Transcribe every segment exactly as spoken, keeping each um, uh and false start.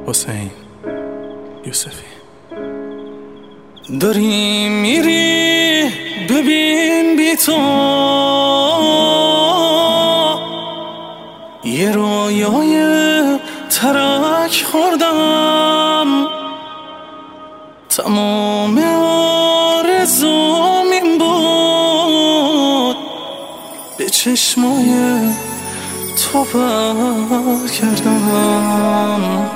حسین یوسفی. داری میری ببین بی تو یه رویای ترک خوردم، تمام آرزوم این بود به چشمای تو برگردم.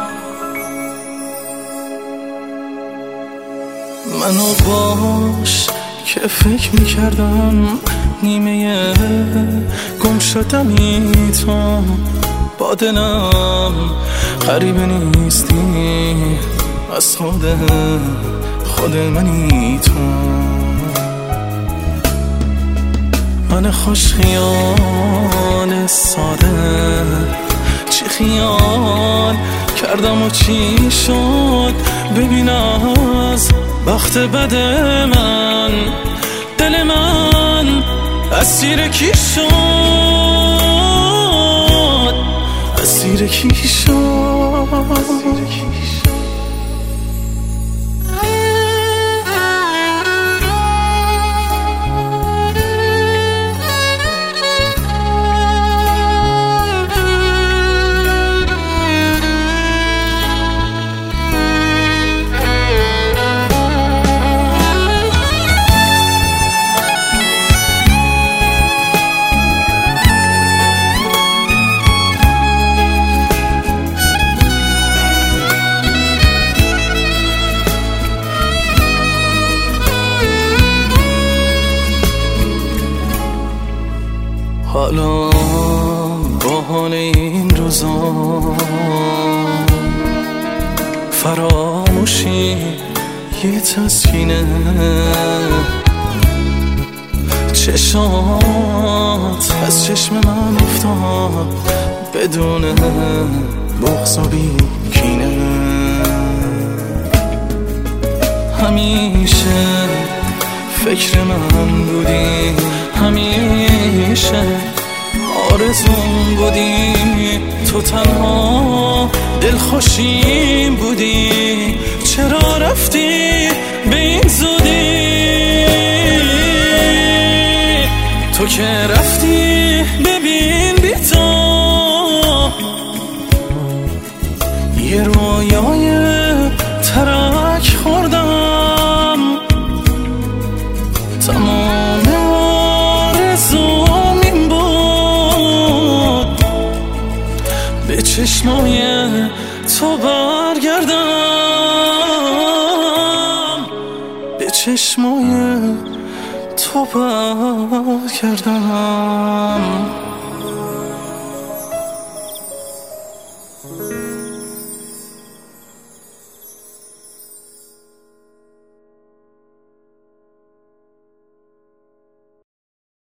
منو باش که فکر میکردم نیمه گم شدمی تو، با دلم غریبه نیستی، از خود خود منی تو. من خوش خیال ساده چی خیال کردم و چی شد، ببین از بخت بد من دل من اسیر کی شد، اسیر کی شد. حالا با حال این روزا فراموشی یه تسکینه، چشات از چشم من افتاد بدون بغض و بیکینه. همیشه فکر من بودی، همیشه آرزوم بودی، تو تنها دلخوشیم بودی، چرا رفتی به این زودی؟ تو که رفتی ببین بی تو یه رویای ترک خوردم، تمام آرزوم این بود به چشمای تو برگردم، به چشمای تو برگردم.